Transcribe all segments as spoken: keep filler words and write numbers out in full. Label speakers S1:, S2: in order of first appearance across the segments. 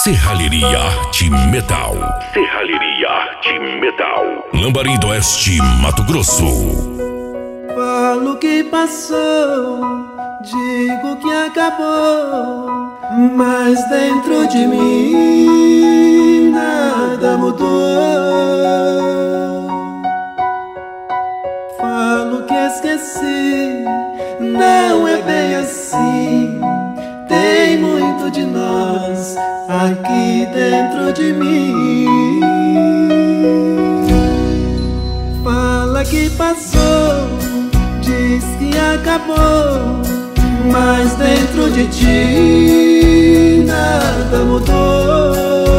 S1: Serralheria Arte Metal. Serralheria Arte Metal. Lambari do Oeste, Mato Grosso.
S2: Falo que passou, digo que acabou, mas dentro de mim nada mudou. Falo que esqueci, não é bem assim. Tem muito de nós aqui dentro de mim. Fala que passou, diz que acabou, mas dentro de ti nada mudou.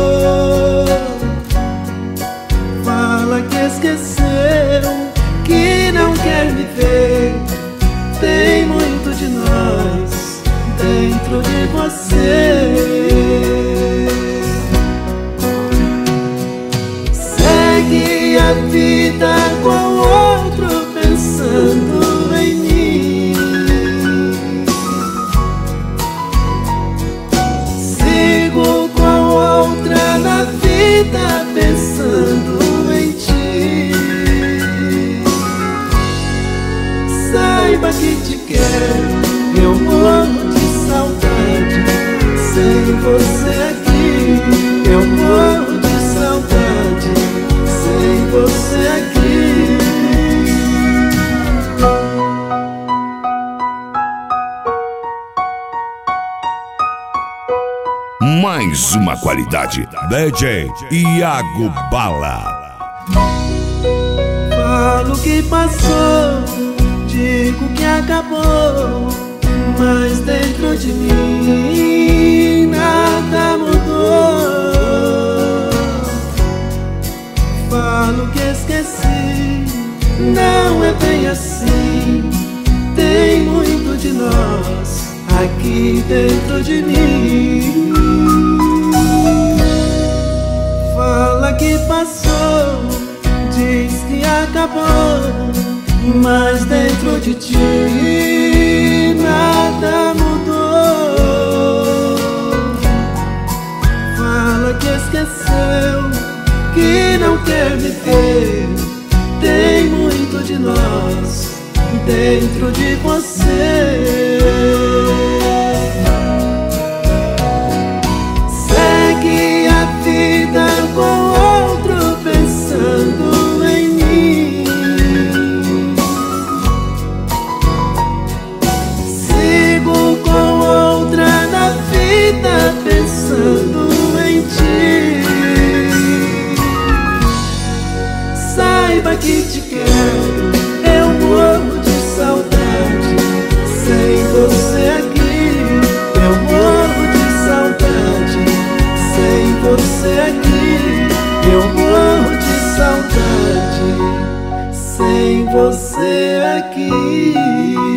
S2: Fala que esqueceu, que não quer me ver. Tem muito de nós dentro de você. Segue a vida com outro pensando em mim. Sigo com outra na vida pensando em ti. Saiba que te quero, eu morro de saudade. Sem você aqui, eu morro de saudade. Sem você aqui.
S1: Mais uma qualidade. D J Iago Bala.
S2: Falo que passou, digo que acabou, mas dentro de mim nada mudou. Falo que esqueci, não é bem assim. Tem muito de nós aqui dentro de mim. Fala que passou, diz que acabou, mas dentro de ti nada mudou. Fala que esqueceu, que não quer me ver. Tem muito de nós dentro de você. Segue a vida com outro pensando em mim. Sigo com outra na vida pensando em ti. Saiba que te quero, eu morro de saudade. Sem você aqui, eu morro de saudade. Sem você aqui, eu morro de saudade. Sem você aqui.